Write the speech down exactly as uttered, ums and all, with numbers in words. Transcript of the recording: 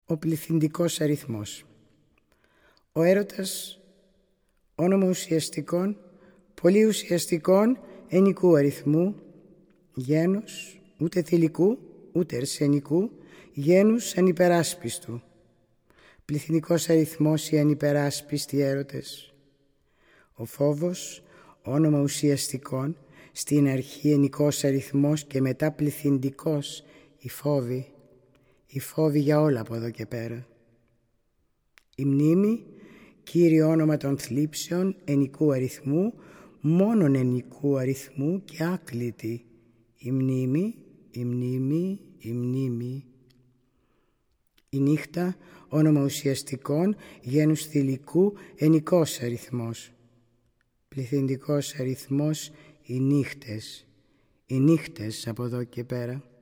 Ο πληθυντικός αριθμός. Ο έρωτας, όνομα ουσιαστικών, πολύ ουσιαστικών ενικού αριθμού, γένους, ούτε θηλυκού, ούτε αρσενικού, γένους ανυπεράσπιστου. Πληθυντικός αριθμός οι ανυπεράσπιστοι έρωτες. Ο φόβος, όνομα ουσιαστικών, στην αρχή ενικός αριθμός και μετά πληθυντικός, οι φόβοι, οι φόβοι για όλα από εδώ και πέρα. Η μνήμη, κύριο όνομα των θλίψεων, ενικού αριθμού, μόνον ενικού αριθμού και άκλητη. Η μνήμη, η μνήμη, η μνήμη. Η νύχτα, όνομα ουσιαστικών, γένους θηλυκού, ενικός αριθμός. Πληθυντικός αριθμός, οι νύχτες, οι νύχτες από εδώ και πέρα.